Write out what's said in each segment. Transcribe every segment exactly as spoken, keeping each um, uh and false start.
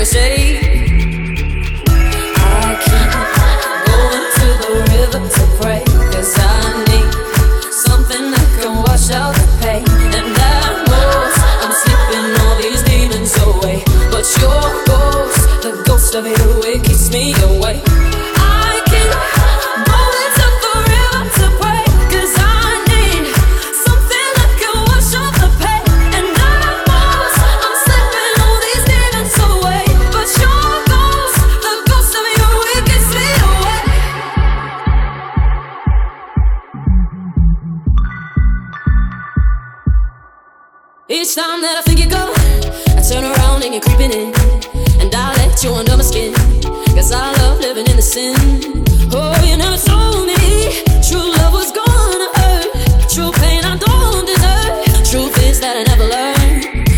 ricochet. I keep going to the river to pray, 'cause I need something that can wash out the pain. And I know I'm slipping all these demons away, but your ghost, the ghost of you, it keeps me away. I keep going to the river to pray, 'cause I need something that can wash out the pain. And I know I'm slipping all these demons away, but your ghost, the ghost of you, it keeps me away. Each time that I think you go, I turn around and you're creeping in, and I let you under my skin, 'cause I love living in the sin. Oh, you never told me true love was gonna hurt, true pain I don't deserve. Truth is that I never learned.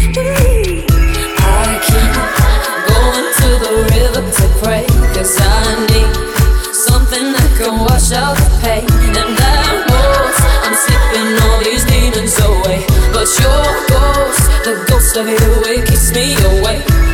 I keep going to the river to pray, 'cause I need something that can wash out the pain. And I know I'm slipping all these demons away, but your ghost, the ghost of you, it keeps me away.